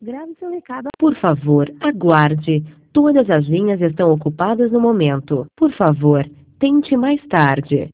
Grave seu recado. Por favor, aguarde. Todas as linhas estão ocupadas no momento. Por favor, tente mais tarde.